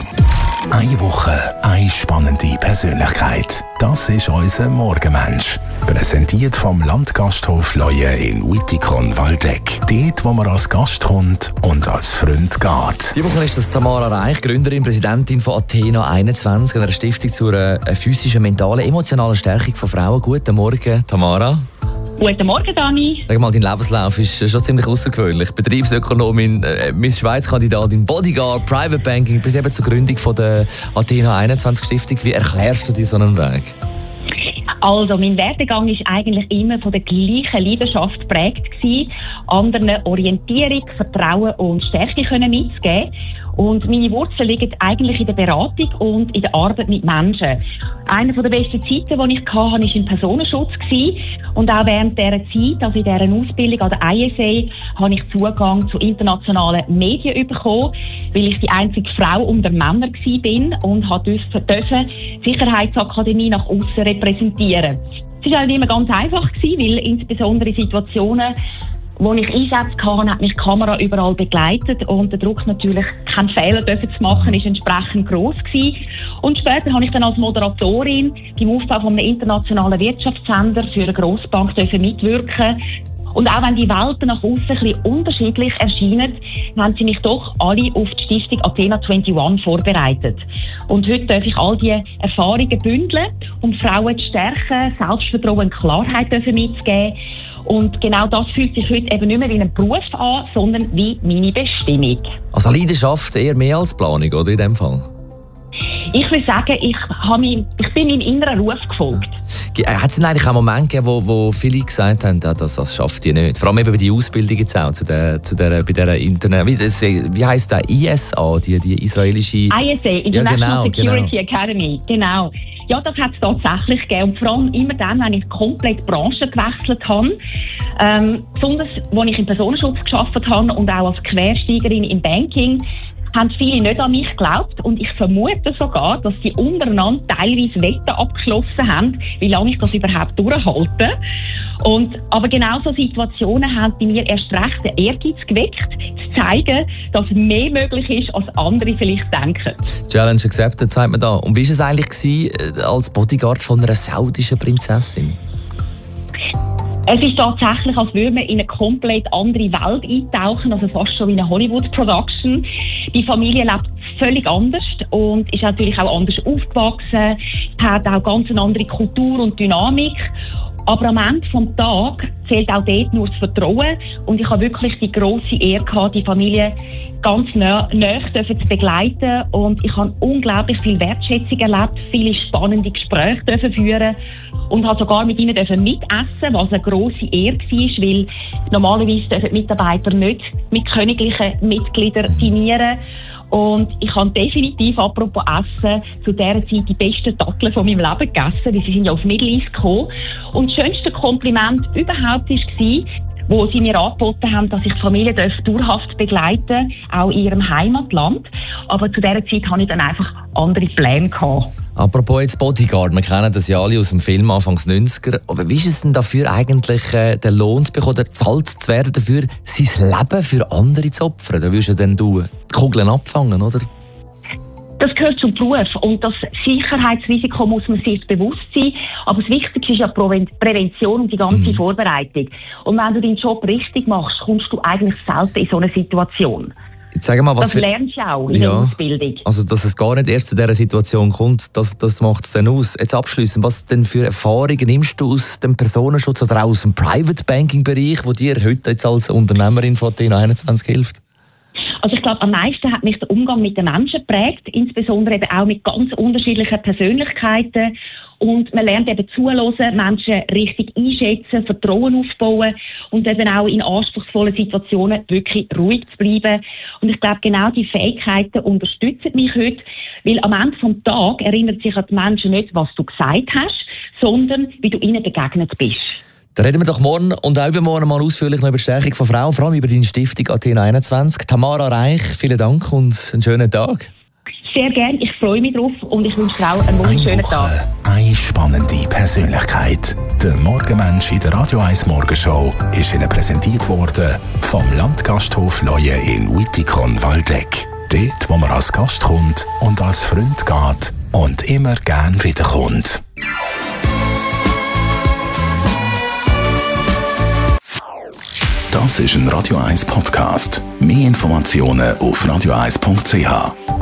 Eine Woche, eine spannende Persönlichkeit. Das ist unser Morgenmensch. Präsentiert vom Landgasthof Leue in Wittikon-Waldeck. Dort, wo man als Gast kommt und als Freund geht. Die Woche ist das Tamara Reich, Gründerin, Präsidentin von Athena 21, einer Stiftung zur physischen, mentalen, emotionalen Stärkung von Frauen. Guten Morgen, Tamara. Guten Morgen, Dani. Sag mal, dein Lebenslauf ist schon ziemlich außergewöhnlich. Betriebsökonomin, Miss Schweiz-Kandidatin, Bodyguard, Private Banking, bis eben zur Gründung von der Athena 21 Stiftung. Wie erklärst du dir so einen Weg? Also, mein Werdegang war eigentlich immer von der gleichen Leidenschaft geprägt gewesen, anderen Orientierung, Vertrauen und Stärke mitzugeben. Und meine Wurzeln liegen eigentlich in der Beratung und in der Arbeit mit Menschen. Eine der besten Zeiten, die ich hatte, war im Personenschutz. Und auch während dieser Zeit, also in dieser Ausbildung an der ISA, habe ich Zugang zu internationalen Medien bekommen, weil ich die einzige Frau unter Männern war und durfte die Sicherheitsakademie nach aussen repräsentieren. Es war nicht immer ganz einfach, weil insbesondere in Situationen, wo ich Einsätze hatte, hat mich die Kamera überall begleitet und der Druck natürlich, keinen Fehler zu machen, ist entsprechend gross gewesen. Und später habe ich dann als Moderatorin beim Aufbau von einem internationalen Wirtschaftssender für eine Grossbank mitwirken. Und auch wenn die Welten nach aussen ein bisschen unterschiedlich erscheinen, haben sie mich doch alle auf die Stiftung Athena 21 vorbereitet. Und heute darf ich all diese Erfahrungen bündeln, um Frauen zu stärken, Selbstvertrauen und Klarheit mitzugeben. Und genau das fühlt sich heute eben nicht mehr wie ein Beruf an, sondern wie meine Bestimmung. Also Leidenschaft eher mehr als Planung, oder in dem Fall? Ich würde sagen, ich bin meinem inneren Ruf gefolgt. Hat es denn eigentlich auch Momente gegeben, wo viele gesagt haben, das schafft ihr nicht? Vor allem eben bei der Ausbildung jetzt auch, bei dieser Internet... Wie heisst der? ISA, die israelische... ISA, International Security genau. Academy, genau. Ja, das hat es tatsächlich gegeben. Und vor allem immer dann, wenn ich komplett Branche gewechselt habe. Besonders, als ich im Personenschutz gearbeitet habe und auch als Quersteigerin im Banking, haben viele nicht an mich geglaubt. Und ich vermute sogar, dass sie untereinander teilweise Wetten abgeschlossen haben, wie lange ich das überhaupt durchhalte. Aber genau so Situationen haben bei mir erst recht den Ehrgeiz geweckt, zu zeigen, dass mehr möglich ist, als andere vielleicht denken. Challenge accepted, sagt man da. Und wie war es eigentlich gewesen, als Bodyguard von einer saudischen Prinzessin? Es ist tatsächlich, als würde man in eine komplett andere Welt eintauchen, also fast schon wie eine Hollywood-Production. Die Familie lebt völlig anders und ist natürlich auch anders aufgewachsen, hat auch ganz eine andere Kultur und Dynamik. Aber am Ende des Tages zählt auch dort nur das Vertrauen. Und ich habe wirklich die grosse Ehre gehabt, die Familie ganz nah zu begleiten. Und ich habe unglaublich viel Wertschätzung erlebt, viele spannende Gespräche führen und habe sogar mit ihnen mitessen, was eine grosse Ehre war, weil normalerweise dürfen Mitarbeiter nicht mit königlichen Mitgliedern dinieren. Und ich habe definitiv, apropos Essen, zu dieser Zeit die besten Datteln von meinem Leben gegessen, weil sie sind ja aus Middle East gekommen. Und das schönste Kompliment überhaupt war, wo sie mir angeboten haben, dass ich die Familie dauerhaft begleiten darf, auch in ihrem Heimatland. Aber zu dieser Zeit hatte ich dann einfach andere Pläne gehabt. Apropos jetzt Bodyguard, wir kennen das ja alle aus dem Film Anfangs 90er. Aber wie ist es denn dafür eigentlich, den Lohn zu bekommen, bezahlt zu werden dafür, sein Leben für andere zu opfern? Da würdest du dann die Kugeln abfangen, oder? Das gehört zum Beruf und das Sicherheitsrisiko muss man sich bewusst sein. Aber das Wichtigste ist ja Prävention und die ganze Vorbereitung. Und wenn du deinen Job richtig machst, kommst du eigentlich selten in so eine Situation. Jetzt sag mal, was das lernst du auch in der Ausbildung. Also, dass es gar nicht erst zu dieser Situation kommt, das macht es dann aus. Jetzt abschliessend, was denn für Erfahrungen nimmst du aus dem Personenschutz oder auch aus dem Private Banking Bereich, wo dir heute jetzt als Unternehmerin von Athena 21 hilft? Also ich glaube, am meisten hat mich der Umgang mit den Menschen geprägt, insbesondere eben auch mit ganz unterschiedlichen Persönlichkeiten. Und man lernt eben zuhören, Menschen richtig einschätzen, Vertrauen aufbauen und eben auch in anspruchsvollen Situationen wirklich ruhig zu bleiben. Und ich glaube, genau diese Fähigkeiten unterstützen mich heute, weil am Ende des Tages erinnert sich an die Menschen nicht, was du gesagt hast, sondern wie du ihnen begegnet bist. Dann reden wir doch morgen und auch übermorgen mal ausführlich noch über die Stärkung von Frauen, vor allem über deine Stiftung Athena 21. Tamara Reich, vielen Dank und einen schönen Tag. Sehr gerne, ich freue mich drauf und ich wünsche dir auch einen wunderschönen Tag. Eine spannende Persönlichkeit. Der Morgenmensch in der Radio 1 Morgenshow ist Ihnen präsentiert worden vom Landgasthof Leue in Wittikon-Waldeck. Dort, wo man als Gast kommt und als Freund geht und immer gern wiederkommt. Das ist ein Radio 1 Podcast. Mehr Informationen auf radio1.ch.